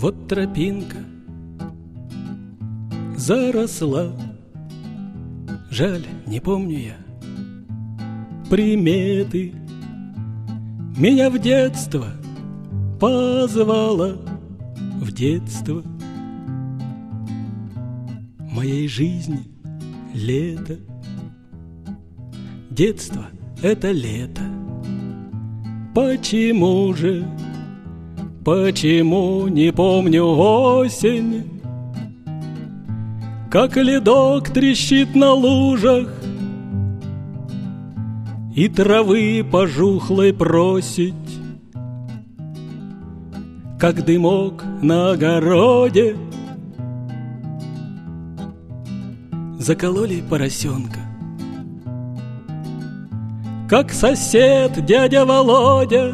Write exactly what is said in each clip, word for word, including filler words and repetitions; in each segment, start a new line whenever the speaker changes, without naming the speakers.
Вот тропинка заросла, жаль, не помню я приметы. Меня в детство позвала, в детство моей жизни лето. Детство — это лето. Почему же, почему не помню осень? Как ледок трещит на лужах, и травы пожухлой просить, как дымок на огороде. Закололи поросенка, как сосед дядя Володя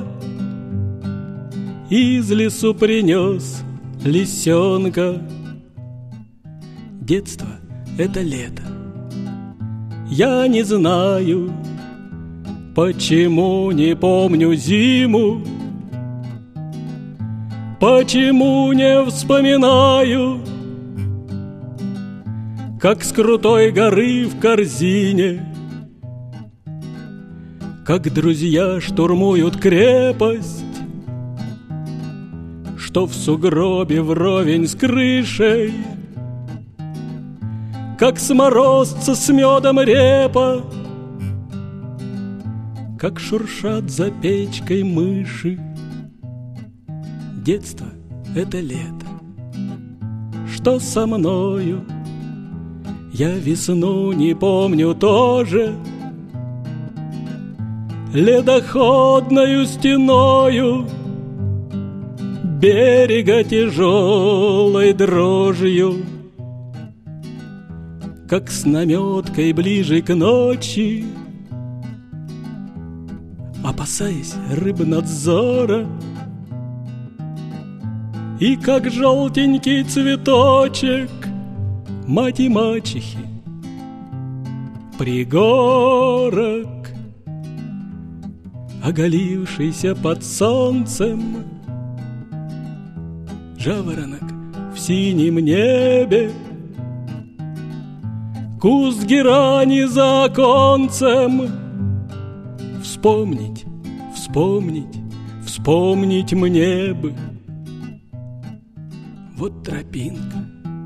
из лесу принес лисенка. Детство — это лето. Я не знаю, почему не помню зиму, почему не вспоминаю, как с крутой горы в корзине, как друзья штурмуют крепость, что в сугробе вровень с крышей, как сморозца с медом репа, как шуршат за печкой мыши. Детство — это лето. Что со мною? Я весну не помню тоже. Ледоходною стеною берега тяжелой дрожью, как с наметкой ближе к ночи, опасаясь рыбнадзора, и как желтенький цветочек мать и мачехи пригорок, оголившийся под солнцем, жаворонок в синем небе, куст герани за оконцем. Вспомнить, вспомнить, вспомнить мне бы. Вот тропинка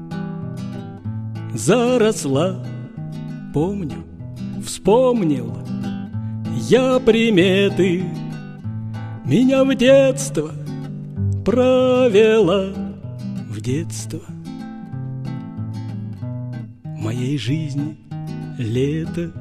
заросла, помню, вспомнил я приметы. Меня в детство провела, в детство моей жизни лето.